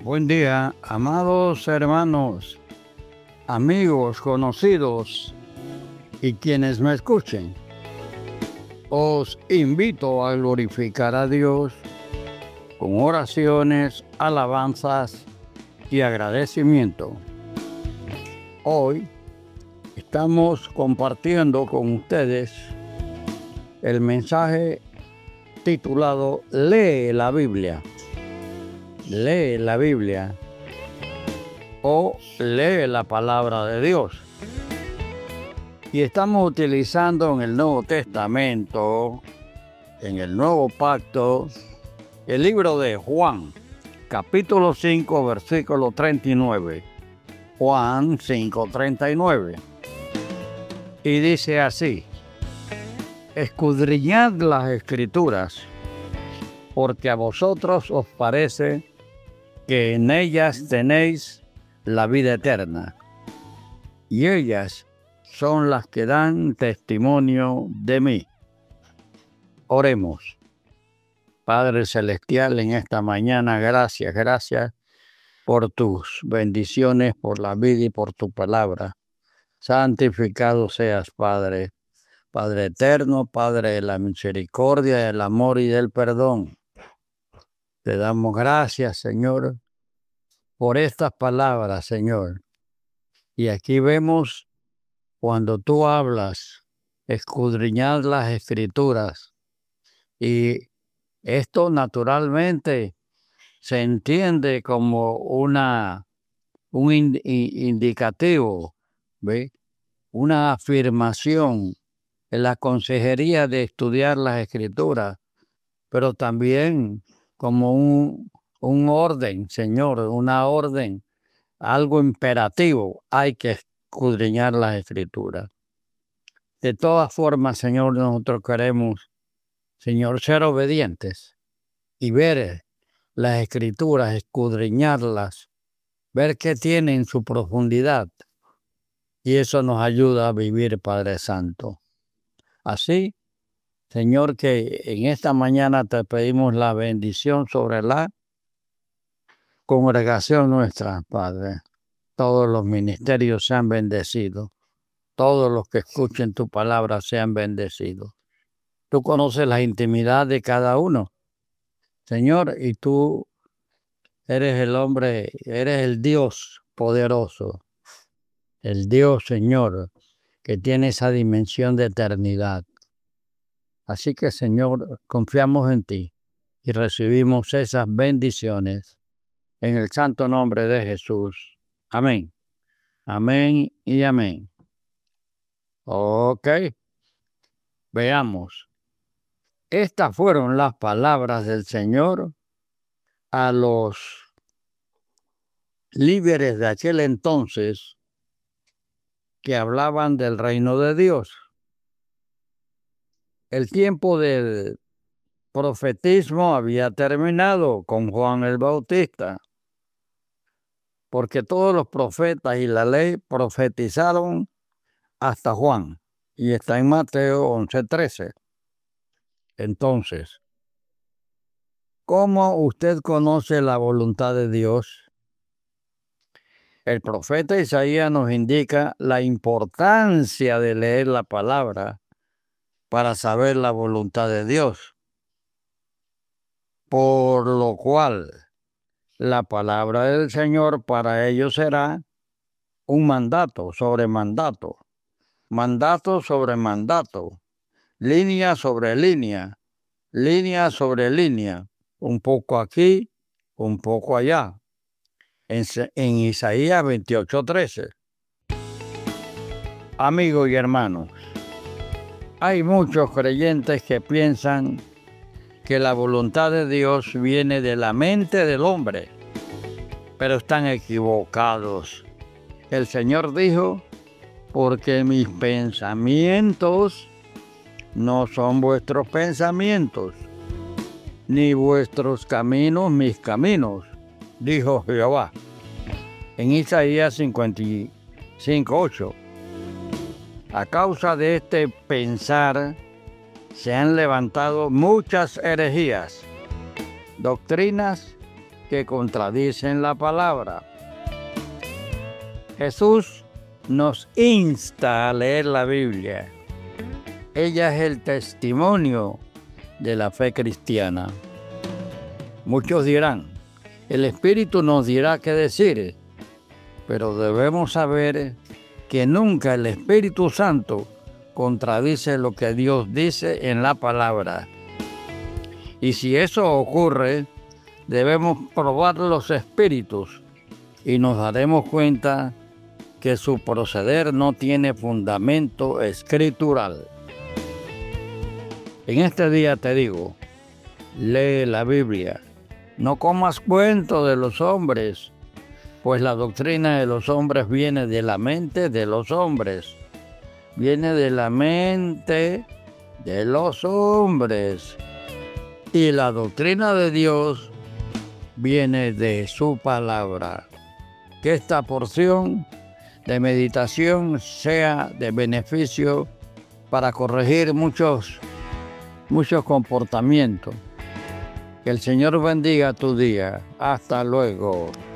Buen día, amados hermanos, amigos, conocidos y quienes me escuchen. Os invito a glorificar a Dios con oraciones, alabanzas y agradecimiento. Hoy estamos compartiendo con ustedes el mensaje titulado Lee la Biblia. Lee la Biblia o lee la palabra de Dios. Y estamos utilizando en el Nuevo Testamento, en el Nuevo Pacto, el libro de Juan, capítulo 5, versículo 39. Juan 5:39. Y dice así: escudriñad las Escrituras, porque a vosotros os parece que en ellas tenéis la vida eterna, y ellas son las que dan testimonio de mí. Oremos. Padre Celestial, en esta mañana, gracias por tus bendiciones, por la vida y por tu palabra. Santificado seas, Padre, Padre eterno, Padre de la misericordia, del amor y del perdón. Te damos gracias, Señor, por estas palabras, Señor. Y aquí vemos cuando tú hablas, escudriñad las Escrituras. Y esto naturalmente se entiende como un indicativo, ¿ve? Una afirmación en la consejería de estudiar las Escrituras, pero también como un orden, Señor, una orden, algo imperativo. Hay que escudriñar las Escrituras. De todas formas, Señor, nosotros queremos, Señor, ser obedientes y ver las Escrituras, escudriñarlas, ver qué tienen su profundidad. Y eso nos ayuda a vivir, Padre Santo. Así, Señor, que en esta mañana te pedimos la bendición sobre la congregación nuestra, Padre. Todos los ministerios sean bendecidos. Todos los que escuchen tu palabra sean bendecidos. Tú conoces la intimidad de cada uno, Señor, y tú eres el hombre, eres el Dios poderoso, el Dios, Señor, que tiene esa dimensión de eternidad. Así que, Señor, confiamos en ti y recibimos esas bendiciones en el santo nombre de Jesús. Amén. Amén y amén. Ok. Veamos. Estas fueron las palabras del Señor a los líderes de aquel entonces que hablaban del reino de Dios. El tiempo del profetismo había terminado con Juan el Bautista, porque todos los profetas y la ley profetizaron hasta Juan, y está en Mateo 11:13. Entonces, ¿cómo usted conoce la voluntad de Dios? El profeta Isaías nos indica la importancia de leer la palabra para saber la voluntad de Dios. Por lo cual, la palabra del Señor para ellos será un mandato sobre mandato, mandato sobre mandato, línea sobre línea, línea sobre línea, un poco aquí, un poco allá. En Isaías 28:13. Amigos y hermanos, hay muchos creyentes que piensan que la voluntad de Dios viene de la mente del hombre, pero están equivocados. El Señor dijo: porque mis pensamientos no son vuestros pensamientos, ni vuestros caminos mis caminos, dijo Jehová. En Isaías 55:8. A causa de este pensar se han levantado muchas herejías, doctrinas que contradicen la palabra. Jesús nos insta a leer la Biblia. Ella es el testimonio de la fe cristiana. Muchos dirán, el Espíritu nos dirá qué decir, pero debemos saber que nunca el Espíritu Santo contradice lo que Dios dice en la palabra. Y si eso ocurre, debemos probar los espíritus y nos daremos cuenta que su proceder no tiene fundamento escritural. En este día te digo, lee la Biblia, no comas cuento de los hombres, pues la doctrina de los hombres viene de la mente de los hombres, viene de la mente de los hombres, y la doctrina de Dios viene de su palabra. Que esta porción de meditación sea de beneficio para corregir muchos comportamientos. Que el Señor bendiga tu día. Hasta luego.